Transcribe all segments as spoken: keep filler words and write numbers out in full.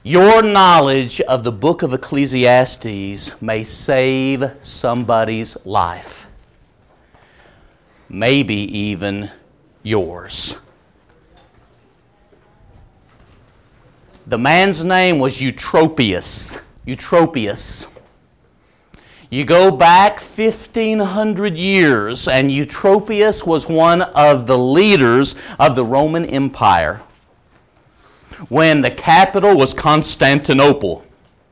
Your knowledge of the book of Ecclesiastes may save somebody's life. Maybe even yours. The man's name was Eutropius. Eutropius. You go back fifteen hundred years, and Eutropius was one of the leaders of the Roman Empire when the capital was Constantinople.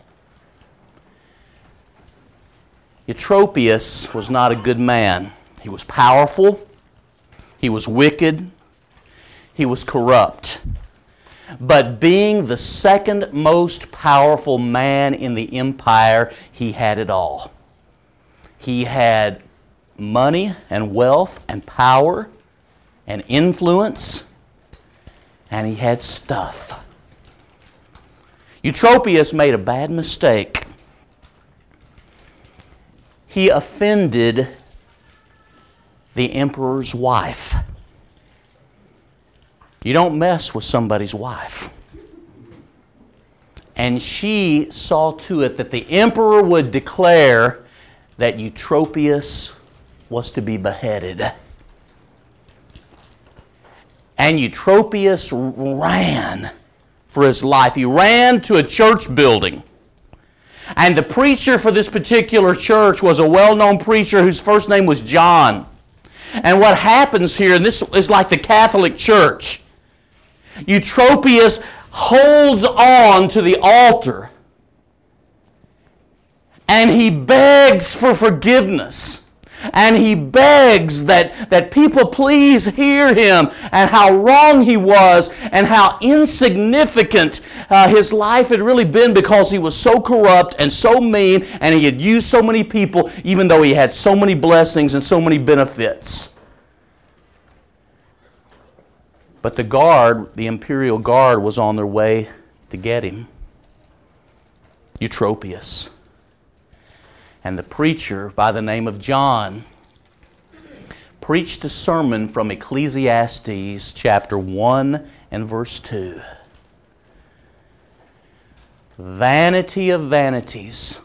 Eutropius was not a good man. He was powerful. He was wicked. He was corrupt. But being the second most powerful man in the empire, he had it all. He had money and wealth and power and influence, and he had stuff. Eutropius made a bad mistake. He offended the emperor's wife. You don't mess with somebody's wife. And she saw to it that the emperor would declare that Eutropius was to be beheaded. And Eutropius ran for his life. He ran to a church building. And the preacher for this particular church was a well-known preacher whose first name was John. And what happens here, and this is like the Catholic Church, Eutropius holds on to the altar and he begs for forgiveness. And he begs that, that people please hear him and how wrong he was and how insignificant uh, his life had really been because he was so corrupt and so mean and he had used so many people even though he had so many blessings and so many benefits. But the guard, the imperial guard, was on their way to get him. Eutropius. And the preacher, by the name of John, preached a sermon from Ecclesiastes chapter one and verse two. Vanity of vanities.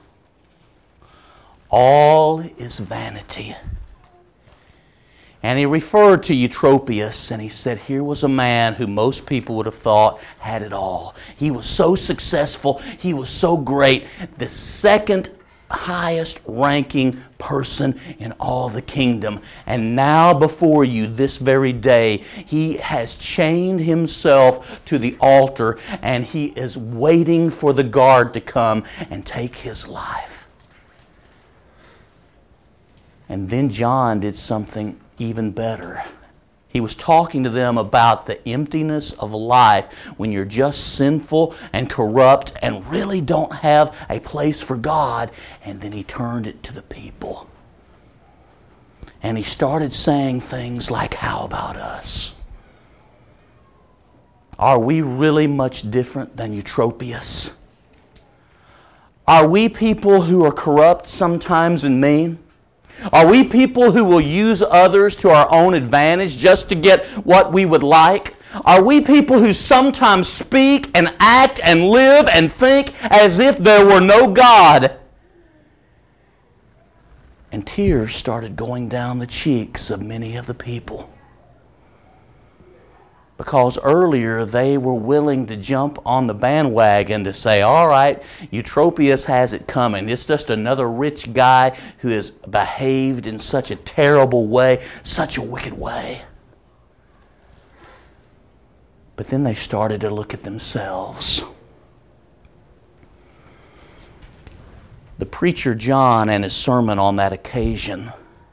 All is vanity. And he referred to Eutropius and he said, here was a man who most people would have thought had it all. He was so successful. He was so great. The second highest ranking person in all the kingdom. And now before you this very day, he has chained himself to the altar and he is waiting for the guard to come and take his life. And then John did something even better. He was talking to them about the emptiness of life when you're just sinful and corrupt and really don't have a place for God. And then he turned it to the people. And he started saying things like, how about us? Are we really much different than Eutropius? Are we people who are corrupt sometimes and mean? Are we people who will use others to our own advantage just to get what we would like? Are we people who sometimes speak and act and live and think as if there were no God? And tears started going down the cheeks of many of the people. Because earlier they were willing to jump on the bandwagon to say, all right, Eutropius has it coming. It's just another rich guy who has behaved in such a terrible way, such a wicked way. But then they started to look at themselves. The preacher John and his sermon on that occasion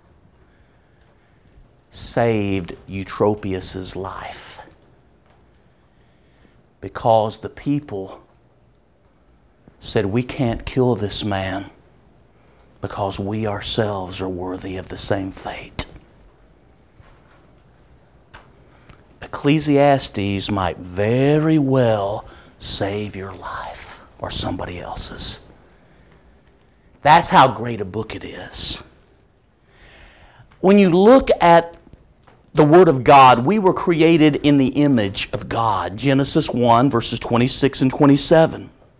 saved Eutropius' life. Because the people said, we can't kill this man because we ourselves are worthy of the same fate. Ecclesiastes might very well save your life or somebody else's. That's how great a book it is. When you look at the Word of God, we were created in the image of God. Genesis one, verses twenty-six and twenty-seven.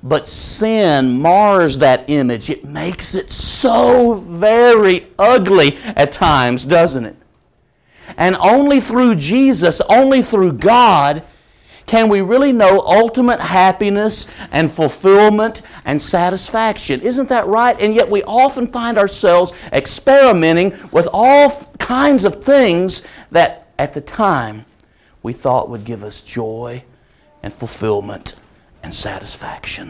But sin mars that image. It makes it so very ugly at times, doesn't it? And only through Jesus, only through God, can we really know ultimate happiness and fulfillment and satisfaction. Isn't that right? And yet we often find ourselves experimenting with all kinds of things that at the time we thought would give us joy and fulfillment and satisfaction.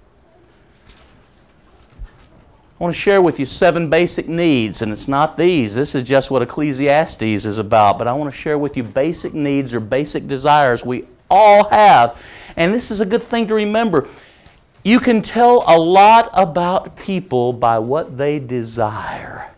I want to share with you seven basic needs, and it's not these. This is just what Ecclesiastes is about, but I want to share with you basic needs or basic desires we all have. And this is a good thing to remember. You can tell a lot about people by what they desire.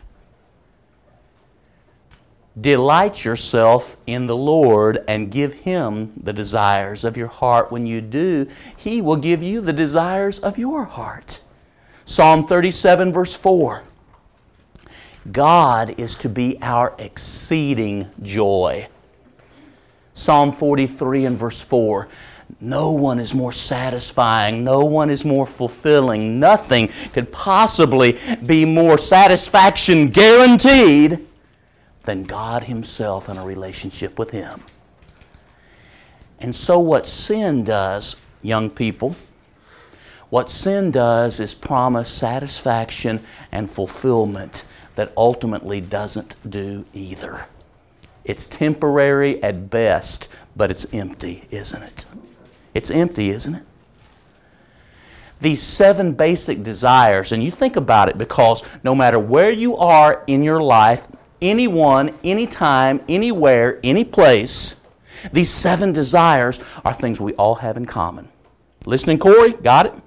Delight yourself in the Lord and give Him the desires of your heart. When you do, He will give you the desires of your heart. Psalm thirty-seven, verse four. God is to be our exceeding joy. Psalm forty-three and verse four. No one is more satisfying. No one is more fulfilling. Nothing could possibly be more satisfaction guaranteed than God Himself and a relationship with Him. And so what sin does, young people, what sin does is promise satisfaction and fulfillment that ultimately doesn't do either. It's temporary at best, but it's empty, isn't it? It's empty, isn't it? These seven basic desires, and you think about it because no matter where you are in your life, anyone, anytime, anywhere, any place, these seven desires are things we all have in common. Listening, Corey? Got it?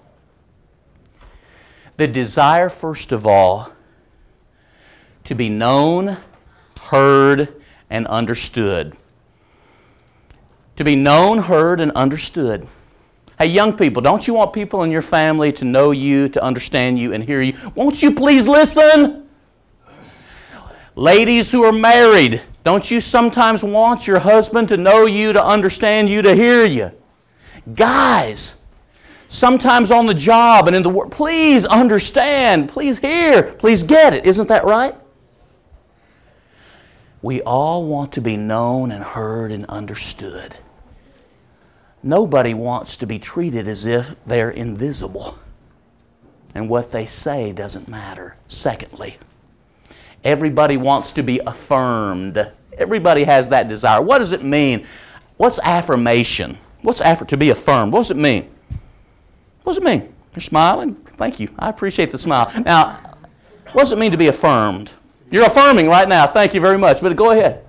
The desire, first of all, to be known, heard, and understood. To be known, heard, and understood. Hey, young people, don't you want people in your family to know you, to understand you, and hear you? Won't you please listen? Ladies who are married, don't you sometimes want your husband to know you, to understand you, to hear you? Guys, sometimes on the job and in the work, please understand, please hear, please get it. Isn't that right? We all want to be known and heard and understood. Nobody wants to be treated as if they're invisible and what they say doesn't matter. Secondly, everybody wants to be affirmed. Everybody has that desire. What does it mean? What's affirmation? What's aff- to be affirmed? What does it mean? What does it mean? You're smiling? Thank you. I appreciate the smile. Now, what does it mean to be affirmed? You're affirming right now. Thank you very much. But go ahead.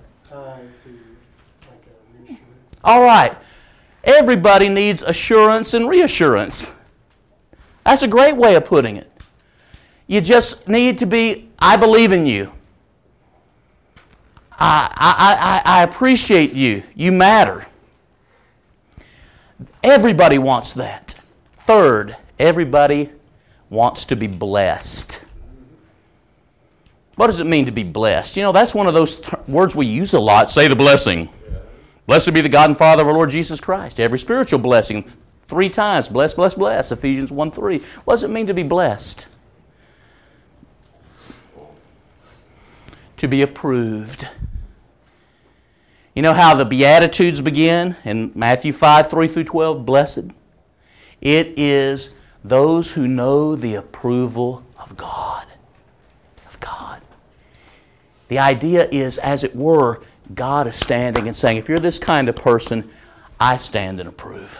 All right. Everybody needs assurance and reassurance. That's a great way of putting it. You just need to be, I believe in you. I, I, I, I appreciate you. You matter. Everybody wants that. Third, everybody wants to be blessed. What does it mean to be blessed? You know, that's one of those t- words we use a lot. Say the blessing. Yeah. Blessed be the God and Father of our Lord Jesus Christ. Every spiritual blessing, three times. Bless, bless, bless. Ephesians one three. What does it mean to be blessed? To be approved. You know how the Beatitudes begin in Matthew five three through twelve? Blessed. It is those who know the approval of God. Of God. The idea is, as it were, God is standing and saying, if you're this kind of person, I stand and approve.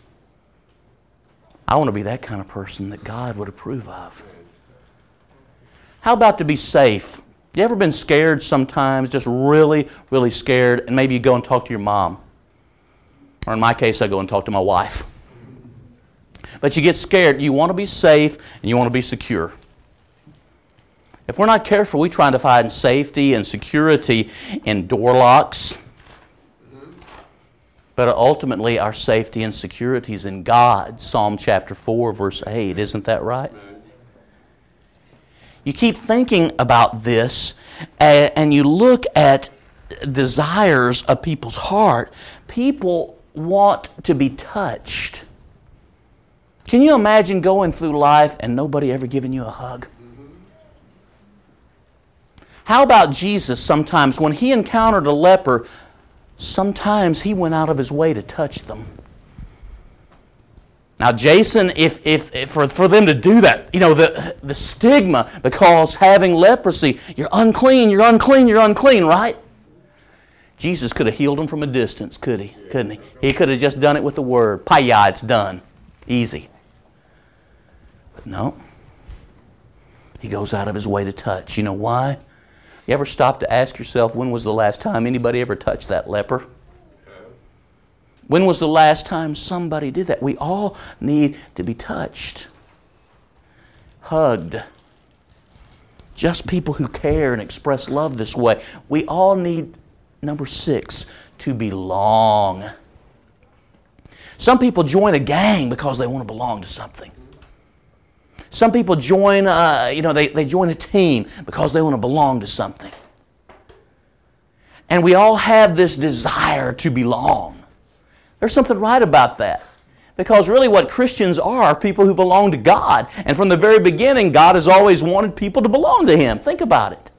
I want to be that kind of person that God would approve of. How about to be safe? You ever been scared sometimes, just really, really scared, and maybe you go and talk to your mom? Or in my case, I go and talk to my wife. But you get scared. You want to be safe and you want to be secure. If we're not careful, we try to find safety and security in door locks. But ultimately, our safety and security is in God. Psalm chapter four, verse eight. Isn't that right? You keep thinking about this, and you look at desires of people's heart. People want to be touched. Can you imagine going through life and nobody ever giving you a hug? How about Jesus sometimes, when He encountered a leper, sometimes He went out of His way to touch them. Now, Jason, if, if, if for, for them to do that, you know, the, the stigma, because having leprosy, you're unclean, you're unclean, you're unclean, right? Jesus could have healed them from a distance, could He? Couldn't He? He could have just done it with the word. Paya, it's done. Easy. But no. He goes out of His way to touch. You know why? You ever stop to ask yourself, when was the last time anybody ever touched that leper? When was the last time somebody did that? We all need to be touched, hugged. Just people who care and express love this way. We all need, number six, to belong. Some people join a gang because they want to belong to something. Some people join, uh, you know, they, they join a team because they want to belong to something. And we all have this desire to belong. There's something right about that. Because really what Christians are, are people who belong to God. And from the very beginning, God has always wanted people to belong to Him. Think about it.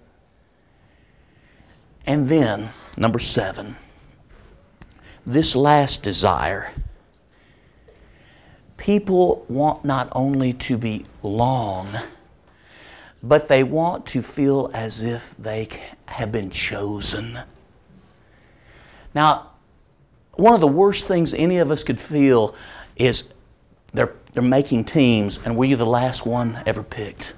And then, number seven, this last desire. People want not only to belong, but they want to feel as if they have been chosen. Now, one of the worst things any of us could feel is they're, they're making teams, and were you the last one ever picked?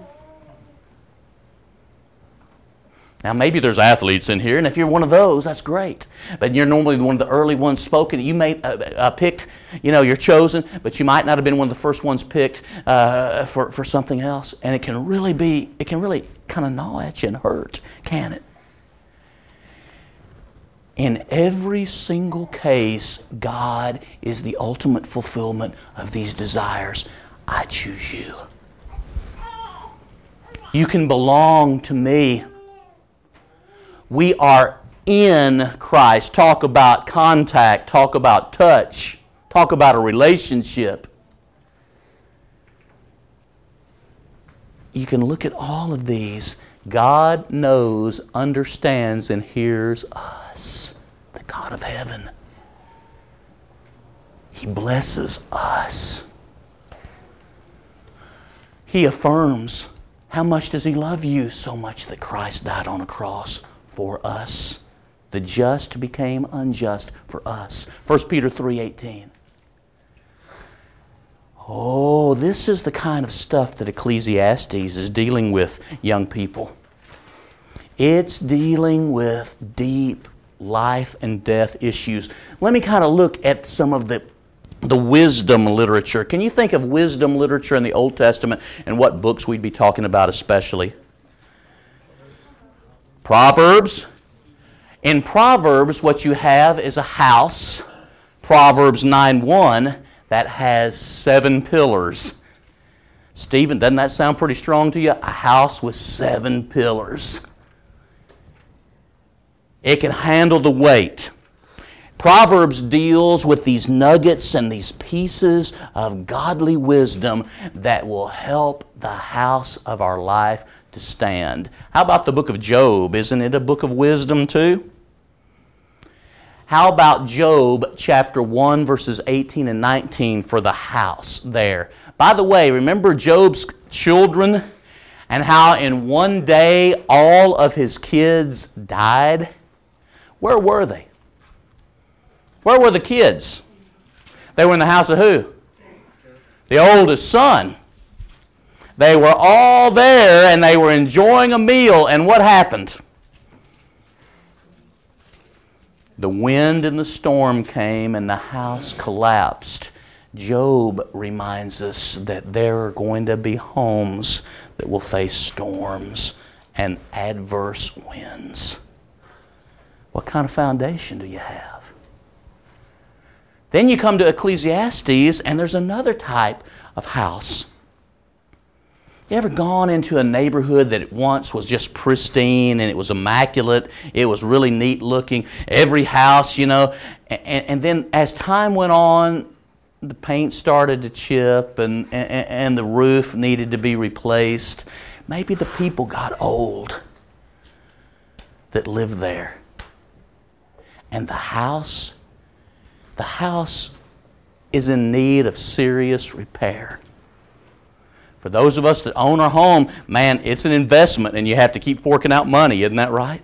Now, maybe there's athletes in here, and if you're one of those, that's great. But you're normally one of the early ones spoken. You may uh, uh, picked, you know, you're chosen, but you might not have been one of the first ones picked uh, for for something else. And it can really be, it can really kind of gnaw at you and hurt, can it? In every single case, God is the ultimate fulfillment of these desires. I choose you. You can belong to me. We are in Christ. Talk about contact. Talk about touch. Talk about a relationship. You can look at all of these. God knows, understands, and hears us. The God of heaven. He blesses us. He affirms. How much does He love you? So much that Christ died on a cross for us. The just became unjust for us. First Peter three eighteen. Oh, this is the kind of stuff that Ecclesiastes is dealing with, young people. It's dealing with deep life and death issues. Let me kind of look at some of the, the wisdom literature. Can you think of wisdom literature in the Old Testament and what books we'd be talking about especially? Proverbs. In Proverbs, what you have is a house, Proverbs nine one, that has seven pillars. Stephen, doesn't that sound pretty strong to you? A house with seven pillars. It can handle the weight. Proverbs deals with these nuggets and these pieces of godly wisdom that will help the house of our life to stand. How about the book of Job? Isn't it a book of wisdom too? How about Job chapter one verses eighteen and nineteen for the house there? By the way, remember Job's children and how in one day all of his kids died? Where were they? Where were the kids? They were in the house of who? The oldest son. They were all there and they were enjoying a meal, and what happened? The wind and the storm came and the house collapsed. Job reminds us that there are going to be homes that will face storms and adverse winds. What kind of foundation do you have? Then you come to Ecclesiastes, and there's another type of house. You ever gone into a neighborhood that once was just pristine and it was immaculate, it was really neat looking, every house, you know, and, and then as time went on, the paint started to chip and, and, and the roof needed to be replaced. Maybe the people got old that lived there. And the house, the house is in need of serious repair. For those of us that own our home, man, it's an investment and you have to keep forking out money, isn't that right?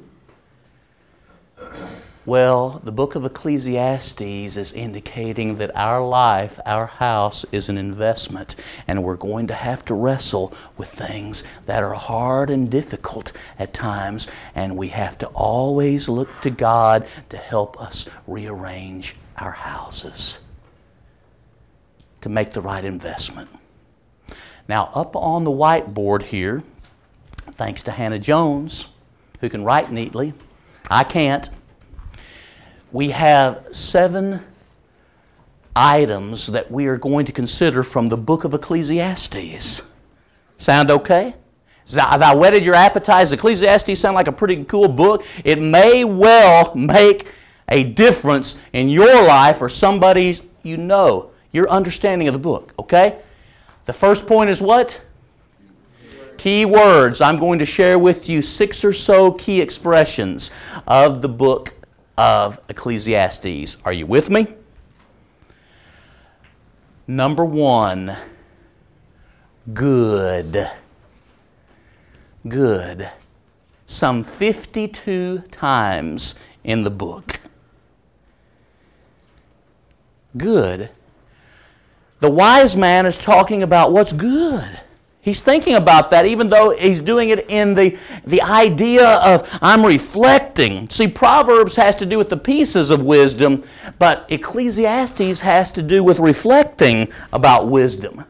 Well, the book of Ecclesiastes is indicating that our life, our house, is an investment, and we're going to have to wrestle with things that are hard and difficult at times, and we have to always look to God to help us rearrange our houses, to make the right investment. Now, up on the whiteboard here, thanks to Hannah Jones, who can write neatly, I can't, we have seven items that we are going to consider from the book of Ecclesiastes. Sound okay? Have I whetted your appetite? Does Ecclesiastes sound like a pretty cool book? It may well make a difference in your life or somebody's you know, your understanding of the book, okay? The first point is what? Key words. I'm going to share with you six or so key expressions of the book of Ecclesiastes. Are you with me? Number one, good. Good. Some fifty-two times in the book. Good. The wise man is talking about what's good. He's thinking about that even though he's doing it in the, the idea of I'm reflecting. See, Proverbs has to do with the pieces of wisdom, but Ecclesiastes has to do with reflecting about wisdom.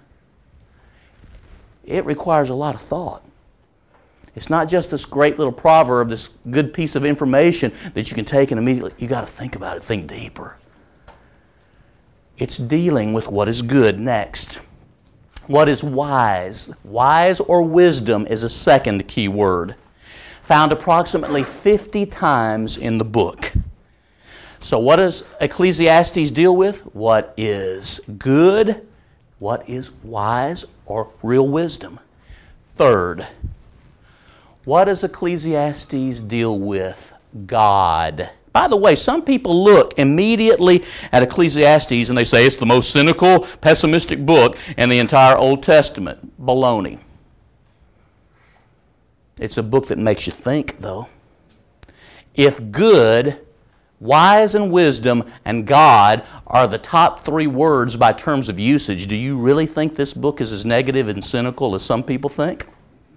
It requires a lot of thought. It's not just this great little proverb, this good piece of information that you can take and immediately, you got to think about it, think deeper. It's dealing with what is good next. What is wise? Wise or wisdom is a second key word, found approximately fifty times in the book. So what does Ecclesiastes deal with? What is good? What is wise or real wisdom? Third, what does Ecclesiastes deal with? God. By the way, some people look immediately at Ecclesiastes and they say it's the most cynical, pessimistic book in the entire Old Testament. Baloney. It's a book that makes you think, though. If good, wise and wisdom, and God are the top three words by terms of usage, do you really think this book is as negative and cynical as some people think?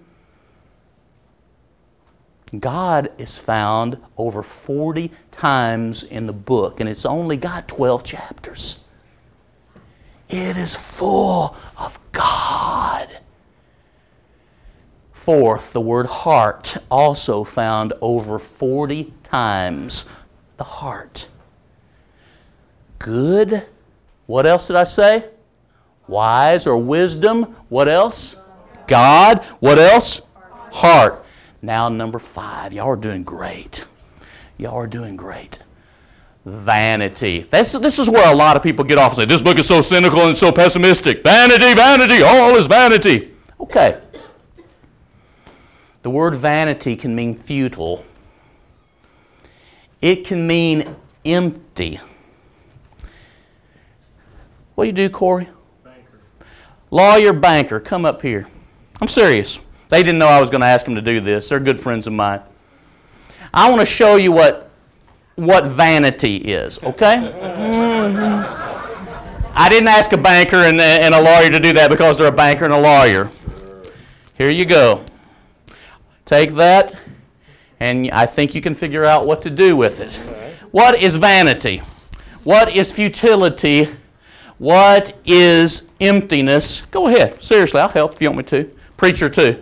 God is found over forty times in the book, and it's only got twelve chapters. It is full of God. Fourth, the word heart, also found over forty times. The heart. Good. What else did I say? Wise or wisdom. What else? God. What else? Heart. Now number five. Y'all are doing great. Y'all are doing great. Vanity. This, this is where a lot of people get off and say, this book is so cynical and so pessimistic. Vanity, vanity, all is vanity. Okay. The word vanity can mean futile. It can mean empty. What do you do, Corey? Banker. Lawyer, banker, come up here. I'm serious. They didn't know I was going to ask them to do this. They're good friends of mine. I want to show you what, what vanity is, okay? I didn't ask a banker and, and a lawyer to do that because they're a banker and a lawyer. Here you go. Take that, and I think you can figure out what to do with it. What is vanity? What is futility? What is emptiness? Go ahead. Seriously, I'll help if you want me to. Preacher too.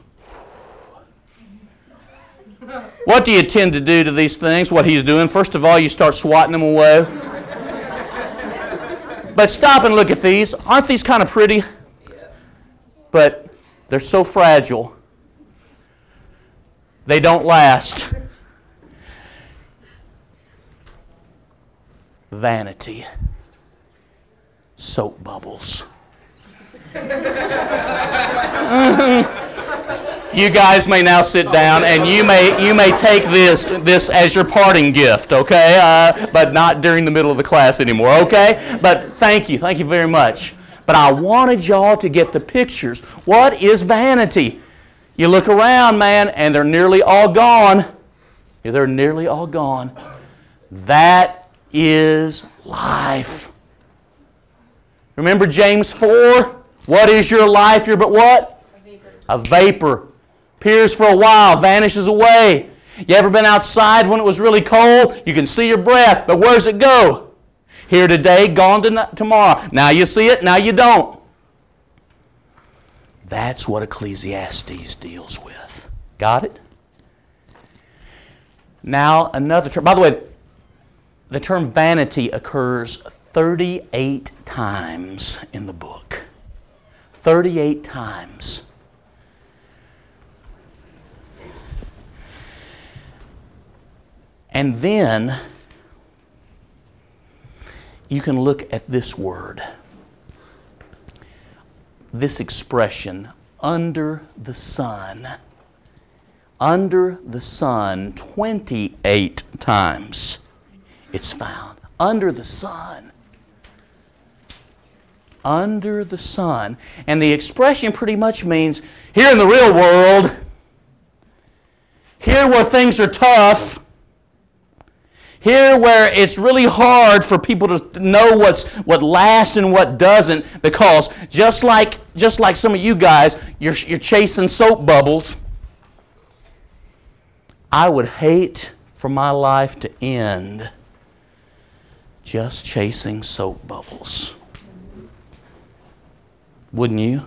What do you tend to do to these things? What he's doing? First of all, you start swatting them away. But stop and look at these. Aren't these kind of pretty? But they're so fragile. They don't last. Vanity. soap bubbles. You guys may now sit down, and you may you may take this this as your parting gift, okay? Uh, but not during the middle of the class anymore, okay? But thank you, thank you very much. But I wanted y'all to get the pictures. What is vanity? You look around, man, and they're nearly all gone. They're nearly all gone. That is life. Remember James four? What is your life? You're but what? A vapor. A vapor. Appears for a while, vanishes away. You ever been outside when it was really cold? You can see your breath, but where's it go? Here today, gone to tomorrow. Now you see it, now you don't. That's what Ecclesiastes deals with. Got it? Now another term. By the way, the term vanity occurs thirty-eight times in the book. thirty-eight times. And then you can look at this word, this expression, under the sun. Under the sun, twenty-eight times it's found. Under the sun. Under the sun. And the expression pretty much means here in the real world, here where things are tough, here where it's really hard for people to know what's what lasts and what doesn't, because just like just like some of you guys, you're you're chasing soap bubbles. I would hate for my life to end just chasing soap bubbles. Wouldn't you?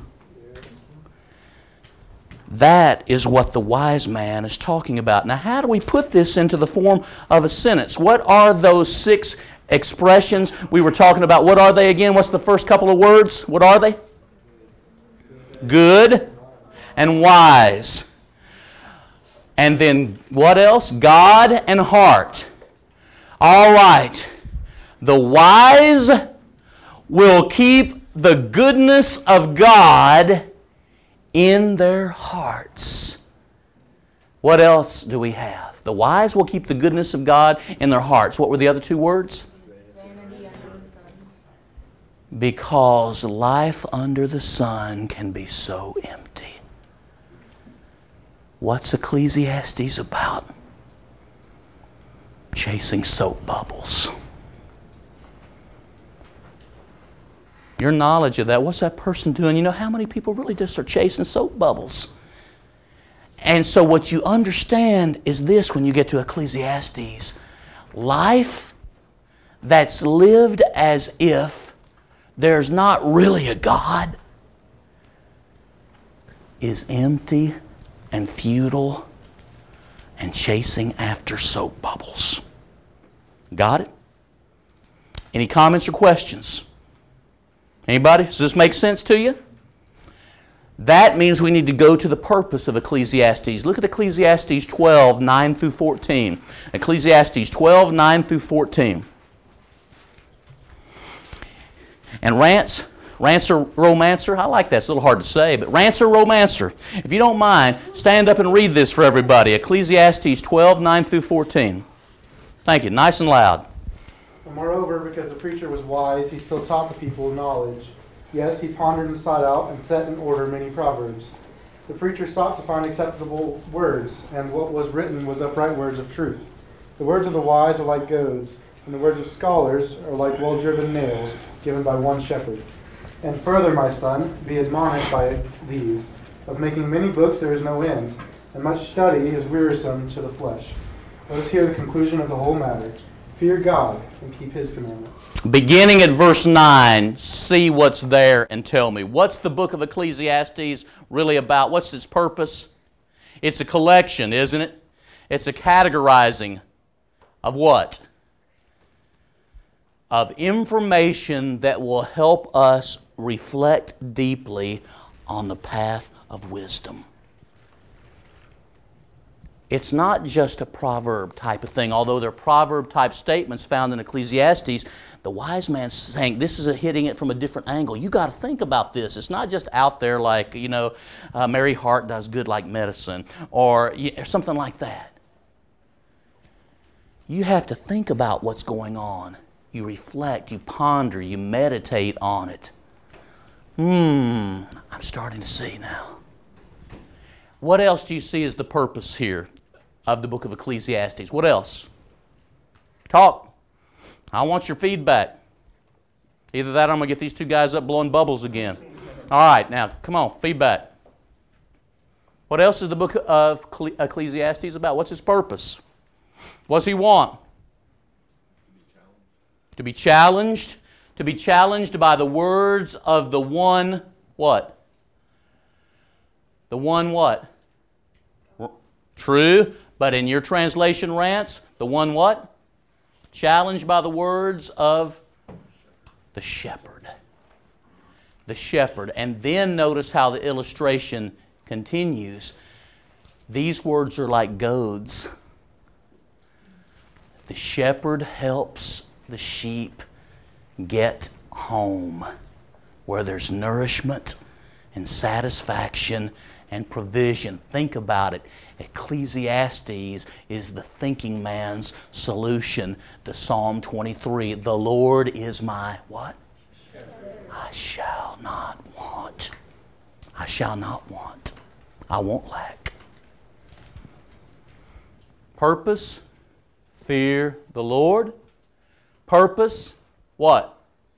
That is what the wise man is talking about. Now, how do we put this into the form of a sentence? What are those six expressions we were talking about? What are they again? What's the first couple of words? What are they? Good and wise. And then what else? God and heart. All right. The wise will keep the goodness of God in their hearts. What else do we have? The wise will keep the goodness of God in their hearts. What were the other two words? Because life under the sun can be so empty. What's Ecclesiastes about? Chasing soap bubbles. Your knowledge of that, what's that person doing? You know how many people really just are chasing soap bubbles? And so what you understand is this when you get to Ecclesiastes. Life that's lived as if there's not really a God is empty and futile and chasing after soap bubbles. Got it? Any comments or questions? Anybody? Does this make sense to you? That means we need to go to the purpose of Ecclesiastes. Look at Ecclesiastes twelve, nine through fourteen. Ecclesiastes twelve, nine through fourteen. And Rance, Rancer Romancer, I like that. It's a little hard to say, but Rancer Romancer, if you don't mind, stand up and read this for everybody. Ecclesiastes twelve, nine through fourteen. Thank you. Nice and loud. And moreover, because the preacher was wise, he still taught the people knowledge. Yes, he pondered and sought out and set in order many proverbs. The preacher sought to find acceptable words, and what was written was upright words of truth. The words of the wise are like goads, and the words of scholars are like well-driven nails given by one shepherd. And further, my son, be admonished by these. Of making many books there is no end, and much study is wearisome to the flesh. Let us hear the conclusion of the whole matter. Fear God and keep His commandments. Beginning at verse nine, see what's there and tell me. What's the book of Ecclesiastes really about? What's its purpose? It's a collection, isn't it? It's a categorizing of what? Of information that will help us reflect deeply on the path of wisdom. It's not just a proverb type of thing, although there are proverb type statements found in Ecclesiastes. The wise man's saying this is a hitting it from a different angle. You got to think about this. It's not just out there like, you know, uh, Mary Hart does good like medicine or, or something like that. You have to think about what's going on. You reflect, you ponder, you meditate on it. Hmm, I'm starting to see now. What else do you see as the purpose here of the book of Ecclesiastes? What else? Talk. I want your feedback. Either that or I'm going to get these two guys up blowing bubbles again. All right, now, come on, feedback. What else is the book of Ecclesiastes about? What's its purpose? What's he want? To be challenged. To be challenged by the words of the one, what? The one what? True, but in your translation, Rance, the one what? Challenged by the words of the shepherd. The shepherd. And then notice how the illustration continues. These words are like goads. The shepherd helps the sheep get home where there's nourishment and satisfaction and provision. Think about it. Ecclesiastes is the thinking man's solution to Psalm twenty-three. The Lord is my what? I shall not want. I shall not want. I won't lack. Purpose, fear the Lord. Purpose, what?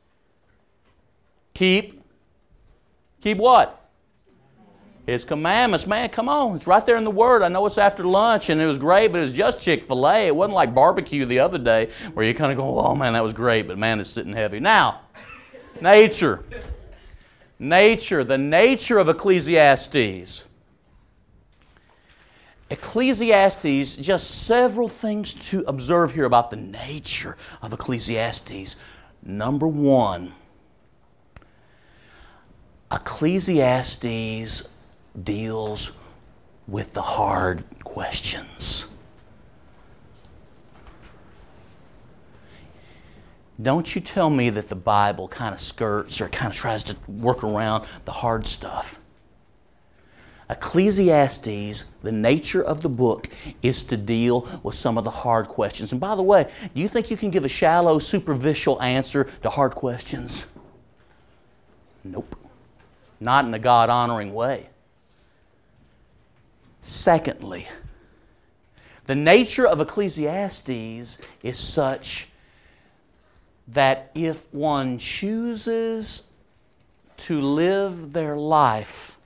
Keep. Keep what? His commandments. Man, come on. It's right there in the Word. I know it's after lunch and it was great, but it was just Chick-fil-A. It wasn't like barbecue the other day where you kind of go, oh man, that was great, but man, it's sitting heavy. Now, nature. Nature. The nature of Ecclesiastes. Ecclesiastes, just several things to observe here about the nature of Ecclesiastes. Number one, Ecclesiastes deals with the hard questions. Don't you tell me that the Bible kind of skirts or kind of tries to work around the hard stuff. Ecclesiastes, the nature of the book, is to deal with some of the hard questions. And by the way, do you think you can give a shallow, superficial answer to hard questions? Nope. Not in a God-honoring way. Secondly, the nature of Ecclesiastes is such that if one chooses to live their life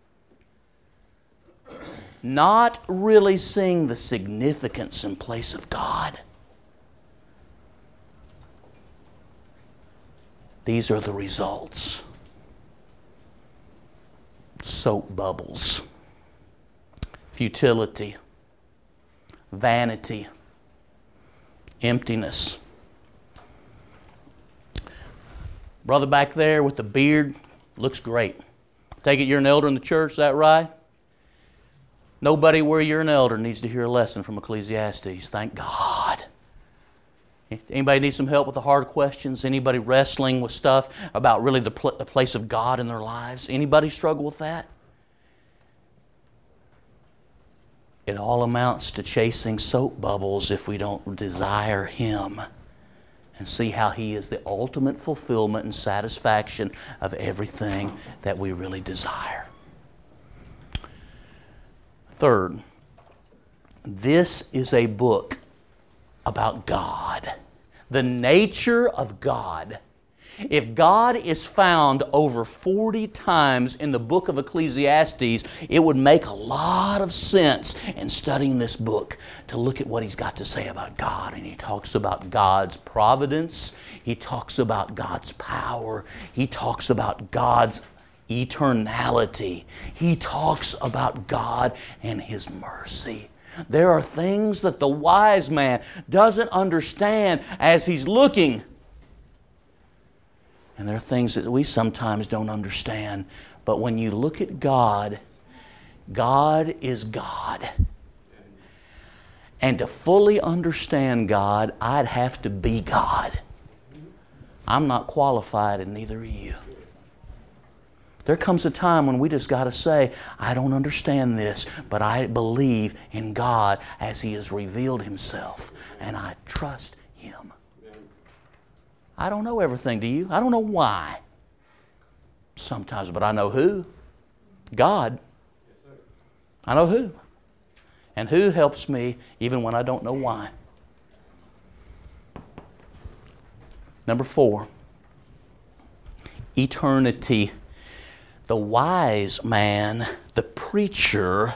not really seeing the significance in place of God, these are the results. Soap bubbles, futility, vanity, emptiness. Brother back there with the beard looks great. Take it you're an elder in the church, is that right? Nobody where you're an elder needs to hear a lesson from Ecclesiastes. Thank God. Anybody need some help with the hard questions? Anybody wrestling with stuff about really the, pl- the place of God in their lives? Anybody struggle with that? It all amounts to chasing soap bubbles if we don't desire Him and see how He is the ultimate fulfillment and satisfaction of everything that we really desire. Third, this is a book about God, the nature of God. If God is found over forty times in the book of Ecclesiastes, it would make a lot of sense in studying this book to look at what He's got to say about God. And He talks about God's providence. He talks about God's power. He talks about God's eternality. He talks about God and His mercy. There are things that the wise man doesn't understand as he's looking. And there are things that we sometimes don't understand. But when you look at God, God is God. And to fully understand God, I'd have to be God. I'm not qualified, and neither are you. There comes a time when we just got to say, I don't understand this, but I believe in God as He has revealed Himself, and I trust Him. I don't know everything, do you? I don't know why. Sometimes, but I know who. God. I know who. And who helps me even when I don't know why. Number four, eternity. The wise man, the preacher,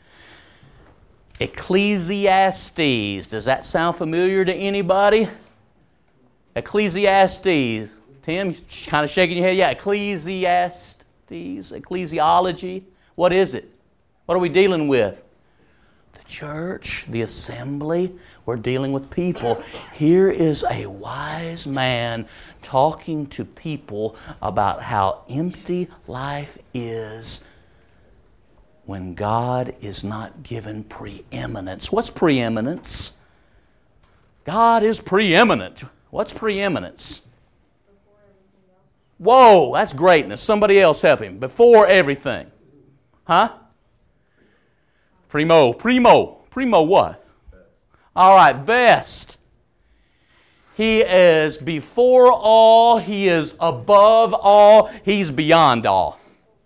Ecclesiastes. Does that sound familiar to anybody? Ecclesiastes. Tim, you kind of shaking your head? Yeah, Ecclesiastes, ecclesiology. What is it? What are we dealing with? The church, the assembly. We're dealing with people. Here is a wise man talking to people about how empty life is when God is not given preeminence. What's preeminence? God is preeminent. What's preeminence? Whoa, that's greatness. Somebody else help him. Before everything. Huh? Primo. Primo. Primo what? All right, best. He is before all. He is above all. He's beyond all.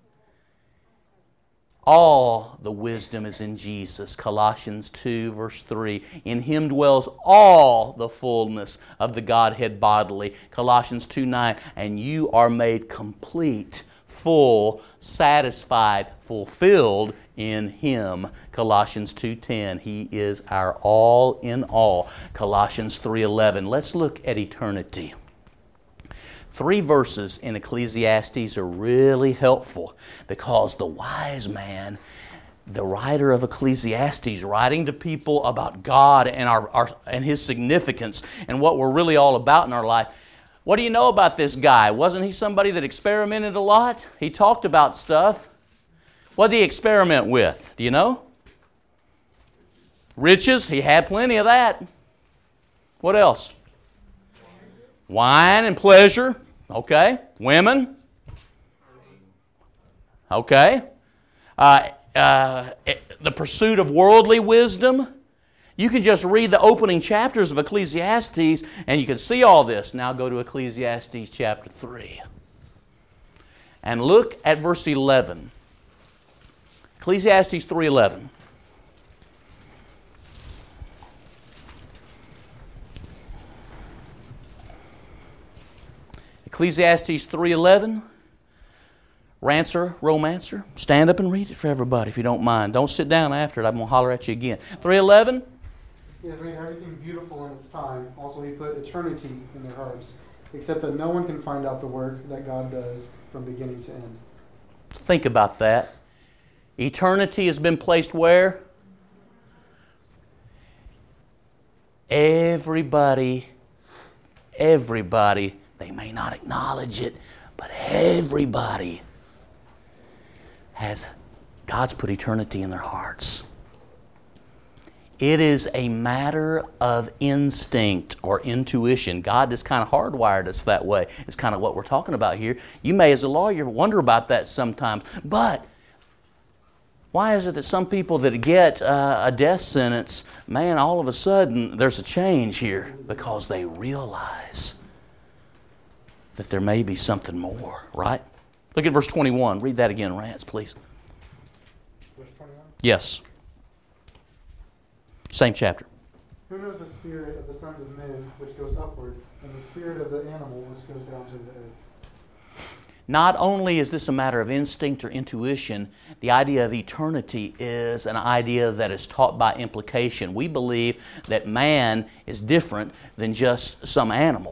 All the wisdom is in Jesus. Colossians two, verse three. In Him dwells all the fullness of the Godhead bodily. Colossians two, nine. And you are made complete, full, satisfied, fulfilled in Him. Colossians two, ten. He is our all in all. Colossians three, eleven. Let's look at eternity. Three verses in Ecclesiastes are really helpful because the wise man, the writer of Ecclesiastes, writing to people about God and our, our and His significance and what we're really all about in our life. What do you know about this guy? Wasn't he somebody that experimented a lot? He talked about stuff. What did he experiment with? Do you know? Riches. He had plenty of that. What else? Wine and pleasure. Okay. Women. Okay. Uh, uh, the pursuit of worldly wisdom. You can just read the opening chapters of Ecclesiastes and you can see all this. Now go to Ecclesiastes chapter three. And look at verse eleven. Ecclesiastes three eleven. Ecclesiastes three eleven. Rancer, romancer, stand up and read it for everybody if you don't mind. Don't sit down after it. I'm going to holler at you again. three eleven. He has made everything beautiful in its time. Also, He put eternity in their hearts, except that no one can find out the work that God does from beginning to end. Think about that. Eternity has been placed where? Everybody, everybody, they may not acknowledge it, but everybody has, God's put eternity in their hearts. It is a matter of instinct or intuition. God has kind of hardwired us that way. It's kind of what we're talking about here. You may, as a lawyer, wonder about that sometimes. But why is it that some people that get uh, a death sentence, man, all of a sudden there's a change here? Because they realize that there may be something more, right? Look at verse twenty-one. Read that again, Rance, please. Verse twenty-one? Yes. Same chapter. Who knows the spirit of the sons of men which goes upward, and the spirit of the animal which goes down to the earth? Not only is this a matter of instinct or intuition, the idea of eternity is an idea that is taught by implication. We believe that man is different than just some animal.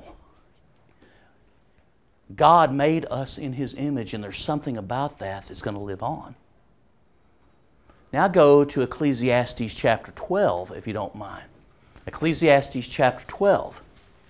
God made us in His image, and there's something about that that's going to live on. Now go to Ecclesiastes chapter twelve, if you don't mind. Ecclesiastes chapter twelve.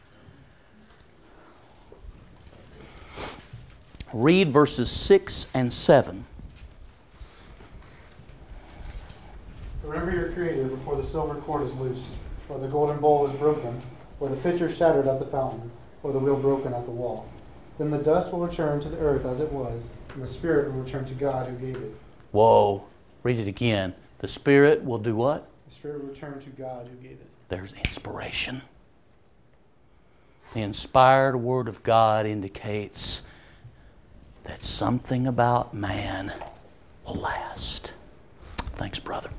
Read verses six and seven. Remember your Creator before the silver cord is loosed, or the golden bowl is broken, or the pitcher shattered at the fountain, or the wheel broken at the wall. Then the dust will return to the earth as it was, and the spirit will return to God who gave it. Whoa. Read it again. The Spirit will do what? The spirit will return to God who gave it. There's inspiration. The inspired Word of God indicates that something about man will last. Thanks, brother.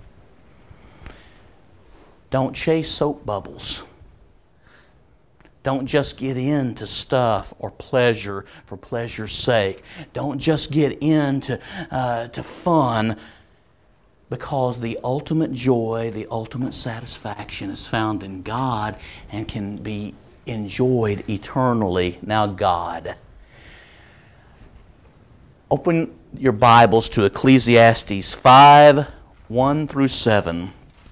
Don't chase soap bubbles. Don't just get into stuff or pleasure for pleasure's sake. Don't just get into uh, to fun, because the ultimate joy, the ultimate satisfaction is found in God and can be enjoyed eternally. Now, God. Open your Bibles to Ecclesiastes five, one through seven.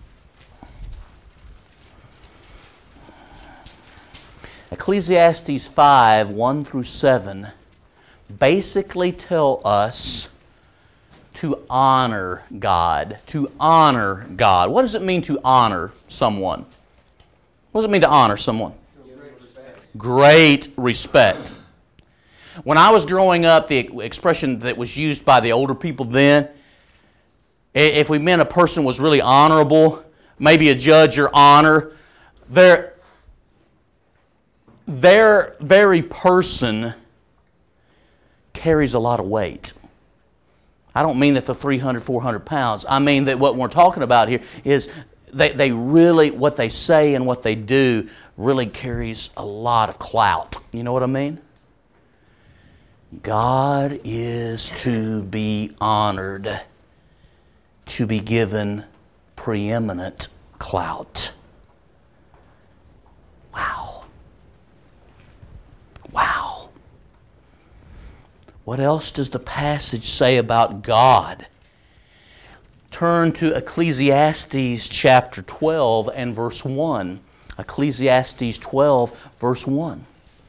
Ecclesiastes five, one through seven basically tell us to honor God. To honor God. What does it mean to honor someone? What does it mean to honor someone? Great respect. Great respect. When I was growing up, the expression that was used by the older people then, if we meant a person was really honorable, maybe a judge or honor, their, their very person carries a lot of weight. I don't mean that they're three hundred, four hundred pounds. I mean that what we're talking about here is they, they really, what they say and what they do really carries a lot of clout. You know what I mean? God is to be honored, to be given preeminent clout. Wow. Wow. What else does the passage say about God? Turn to Ecclesiastes chapter twelve and verse one. Ecclesiastes twelve, verse one.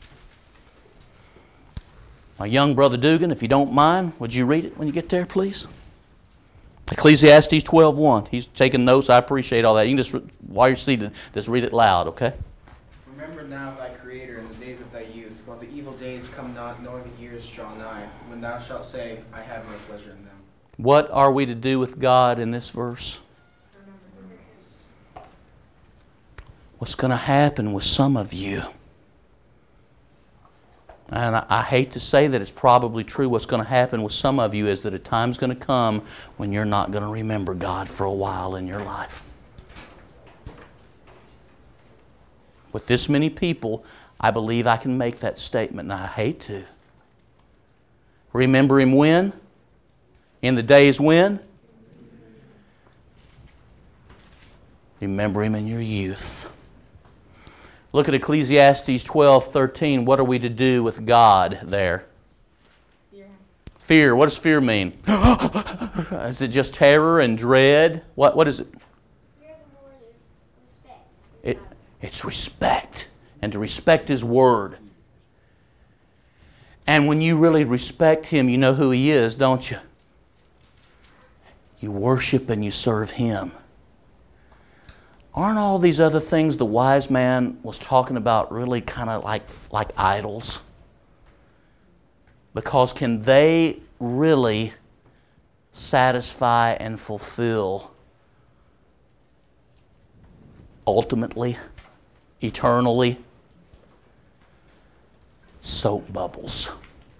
My young brother Dugan, if you don't mind, would you read it when you get there, please? Ecclesiastes twelve, one. He's taking notes. I appreciate all that. You can just, while you're seated, just read it loud, okay? Remember now thy Creator in the days of thy youth, while the evil days come not, nor the years draw nigh, when thou shalt say, I have no pleasure in them. What are we to do with God in this verse? What's going to happen with some of you? And I, I hate to say that it's probably true. What's going to happen with some of you is that a time's going to come when you're not going to remember God for a while in your life. With this many people, I believe I can make that statement, and I hate to. Remember Him when? In the days when? Remember Him in your youth. Look at Ecclesiastes twelve, thirteen. What are we to do with God there? Fear. Fear. What does fear mean? Is it just terror and dread? What? What is it? Fear of the Lord is respect. It, it's respect. And to respect His Word. And when you really respect Him, you know who He is, don't you? You worship and you serve Him. Aren't all these other things the wise man was talking about really kind of like, like idols? Because can they really satisfy and fulfill ultimately, eternally? Soap bubbles.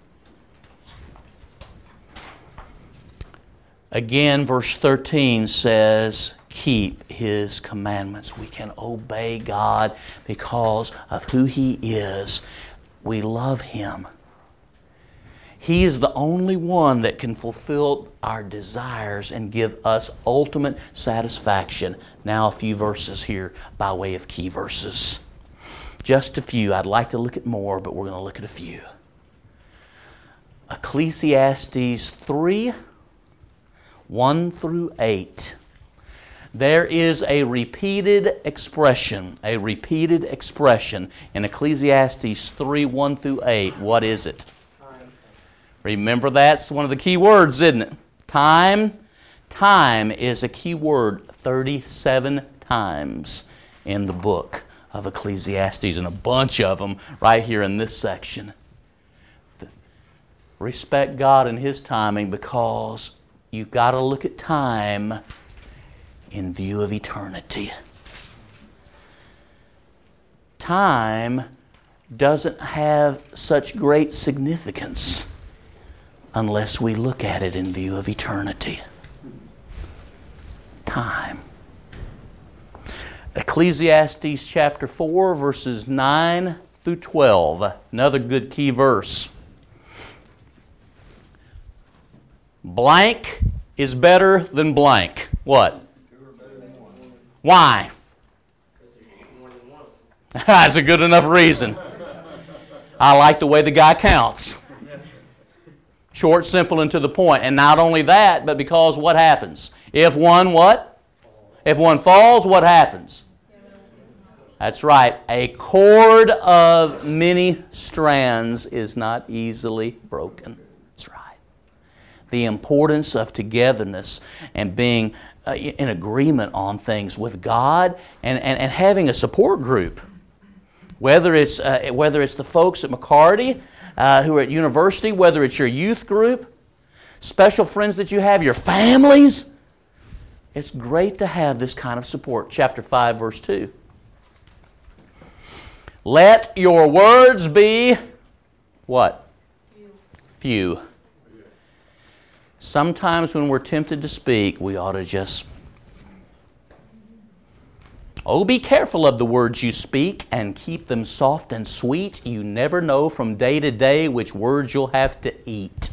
Again, verse thirteen says, keep His commandments. We can obey God because of who He is. We love Him. He is the only one that can fulfill our desires and give us ultimate satisfaction. Now a few verses here by way of key verses. Just a few. I'd like to look at more, but we're going to look at a few. Ecclesiastes three, one through eight. There is a repeated expression, a repeated expression in Ecclesiastes three, one through eight. What is it? Time. Remember, that's one of the key words, isn't it? Time. Time is a key word thirty-seven times in the book of Ecclesiastes, and a bunch of them right here in this section. Respect God and His timing, because you've got to look at time in view of eternity. Time doesn't have such great significance unless we look at it in view of eternity. Time. Ecclesiastes chapter four, verses nine through twelve. Another good key verse. Blank is better than blank. What? Why? That's a good enough reason. I like the way the guy counts. Short, simple, and to the point. And not only that, but because what happens? If one what? If one falls, what happens? That's right. A cord of many strands is not easily broken. That's right. The importance of togetherness and being uh, in agreement on things with God and, and, and having a support group. Whether it's, uh, whether it's the folks at McCarty uh, who are at university, whether it's your youth group, special friends that you have, your families, it's great to have this kind of support. Chapter five, verse two. Let your words be what? Few. Few. Sometimes when we're tempted to speak, we ought to just... Oh, be careful of the words you speak and keep them soft and sweet. You never know from day to day which words you'll have to eat.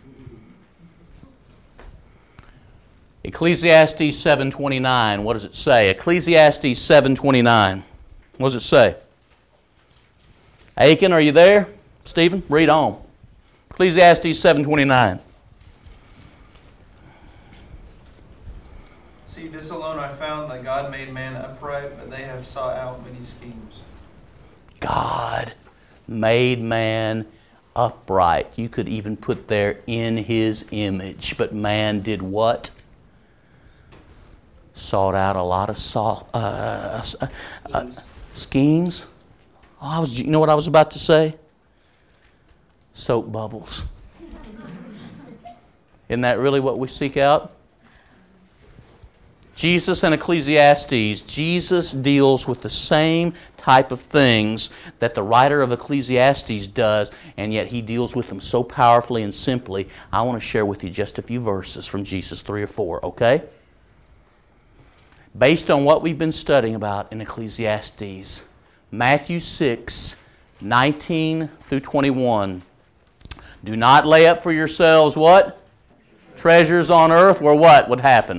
Ecclesiastes seven twenty-nine. What does it say? Ecclesiastes seven twenty-nine. What does it say? Aiken, are you there? Stephen, read on. Ecclesiastes seven twenty-nine. See, this alone I found, that God made man upright, but they have sought out many schemes. God made man upright. You could even put there in His image. But man did what? Sought out a lot of saw, uh, uh, uh, schemes. Oh, I was, you know what I was about to say? Soap bubbles. Isn't that really what we seek out? Jesus and Ecclesiastes, Jesus deals with the same type of things that the writer of Ecclesiastes does, and yet he deals with them so powerfully and simply. I want to share with you just a few verses from Jesus, three or four, okay? Based on what we've been studying about in Ecclesiastes, Matthew six, nineteen through twenty-one. Do not lay up for yourselves what? Treasures on earth, where what would happen?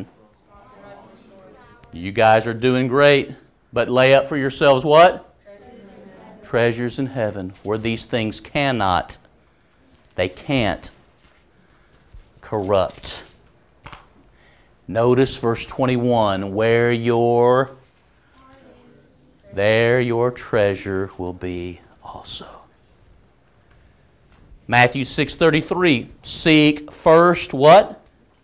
You guys are doing great, but lay up for yourselves what? Treasures in heaven, where these things cannot, they can't corrupt. Notice verse twenty-one, where your, there your treasure will be also. Matthew six thirty-three, seek first what?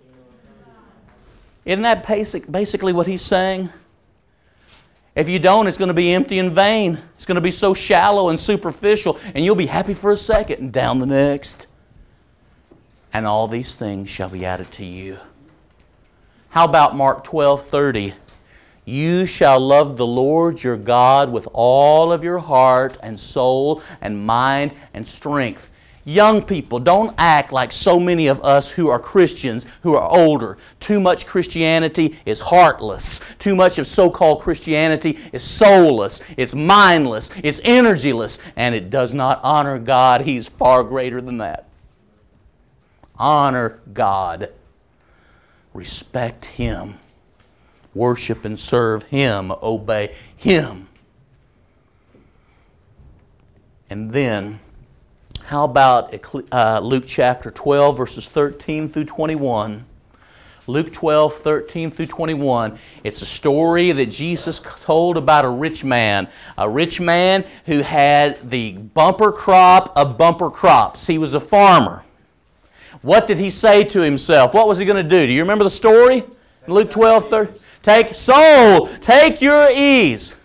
Isn't that basic, basically what he's saying? If you don't, it's going to be empty and vain. It's going to be so shallow and superficial, and you'll be happy for a second, and down the next. And all these things shall be added to you. How about Mark twelve thirty? You shall love the Lord your God with all of your heart and soul and mind and strength. Young people, don't act like so many of us who are Christians, who are older. Too much Christianity is heartless. Too much of so-called Christianity is soulless. It's mindless. It's energyless. And it does not honor God. He's far greater than that. Honor God. Respect Him. Worship and serve Him. Obey Him. And then, how about uh, Luke chapter twelve, verses thirteen through twenty-one? Luke twelve, thirteen through twenty-one. It's a story that Jesus told about a rich man. A rich man who had the bumper crop of bumper crops. He was a farmer. What did he say to himself? What was he going to do? Do you remember the story? Luke twelve, thirteen. Take, soul, take your ease.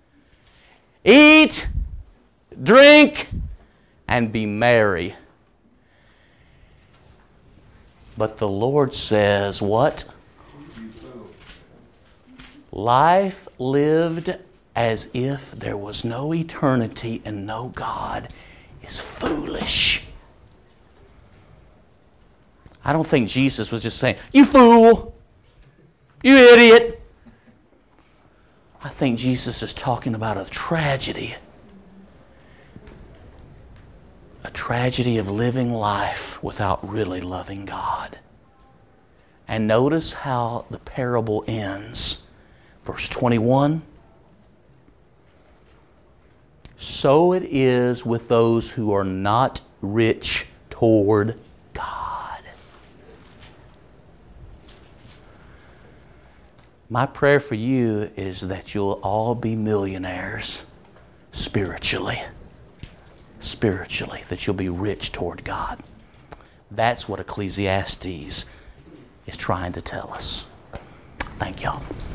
Eat, drink, and be merry. But the Lord says, what? Life lived as if there was no eternity and no God is foolish. I don't think Jesus was just saying, you fool, you idiot. I think Jesus is talking about a tragedy. A tragedy of living life without really loving God. And notice how the parable ends. Verse twenty-one. So it is with those who are not rich toward God. My prayer for you is that you'll all be millionaires spiritually. Spiritually, that you'll be rich toward God. That's what Ecclesiastes is trying to tell us. Thank y'all.